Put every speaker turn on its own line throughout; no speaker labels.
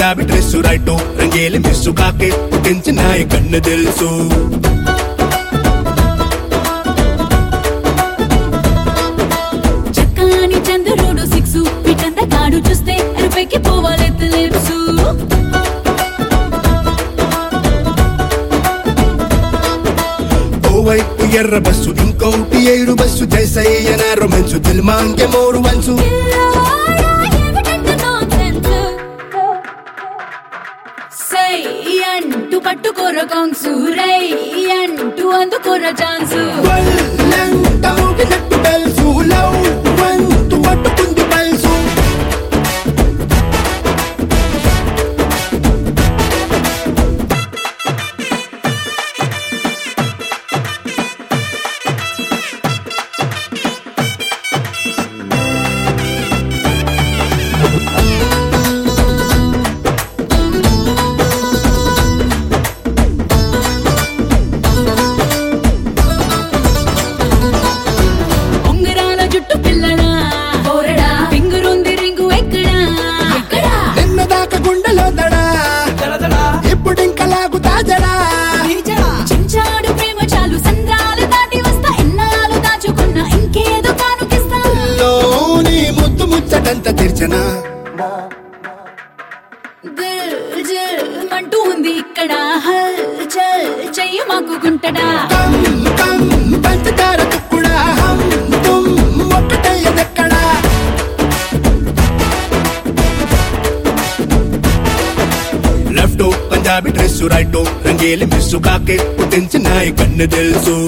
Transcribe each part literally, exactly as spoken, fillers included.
Punjabi dress right రంగేలి miss కాకే పుట్టించిన కన్ను తెలుసు
చక్కని చంద్రుడు సిక్సు పిటంత కాడు చూస్తే ఎరుపెక్కి పోవాలెత్తలేసు
ఓవైపు ఎర్ర బస్సు ఇంకోటి ఏడు బస్సు జైసయ్యన రొమాన్సు దిల్ మాంగే మోరు వన్సు
సై అంటూ పట్టుకోర కాంగ్సు రై అంటూ అందుకోర ఛాన్సు
వల్లంతా ఊగినట్టు బెల్సు లవ్ వంతు పట్టుకుంది బల్సు ముచ్చటంత తీర్చనా
దిల్ జిల్ మంటూ ఉంది ఇక్కడ హల్ చల్ చెయ్యి మాకుకుంటడా
కమ్ కమ్ పంచదార తుక్కుడా హమ్ తుమ్ ఒక్కటయ్యదెక్కడా లెఫ్ట్ పంజాబీ డ్రెస్సు రైటు రంగేలి మిస్సు కాకే పుట్టించిన కన్ను తెలుసు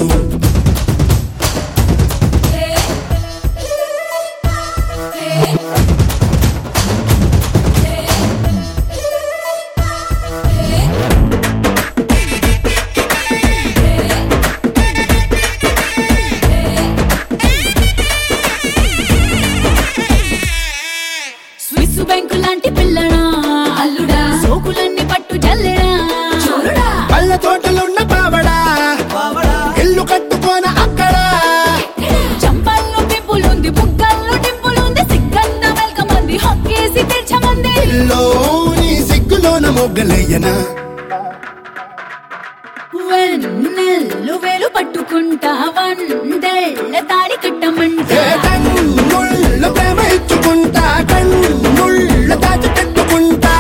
బ్యాంకు లాంటి పిల్లడా అల్లుడా సోకులన్నీ పట్టు జల్లెడా చూరుడా
పళ్ళ తోటలున్న పావడా ఇల్లు కట్టుకోన అక్కడ
చంపల్లో పింపులుంది బుగ్గల్లో టింపులుంది సిగ్గంత వెల్కమ్ అంది హొక్కేసి తెచ్చమంది
లోని సిగ్గులోన మొగ్గలయ్యనా
వెన్నెల్లు వేలు పట్టుకుంటా వందెళ్ళ తాడి కట్టమంటా
కన్నుళ్ళ ప్రేమ ఇచ్చుకుంటా కన్నుళ్ళ దాచి పెట్టుకుంటా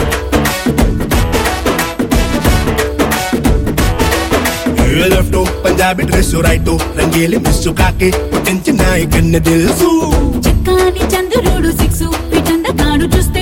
లెఫ్ట్ పంజాబీ డ్రెస్సు రైటు రంగేలి మిస్సు కాకే పుట్టించిన కన్ను తెలుసు
చక్కని చంద్రుడు సిక్సు పిటంత కాడు చూస్తే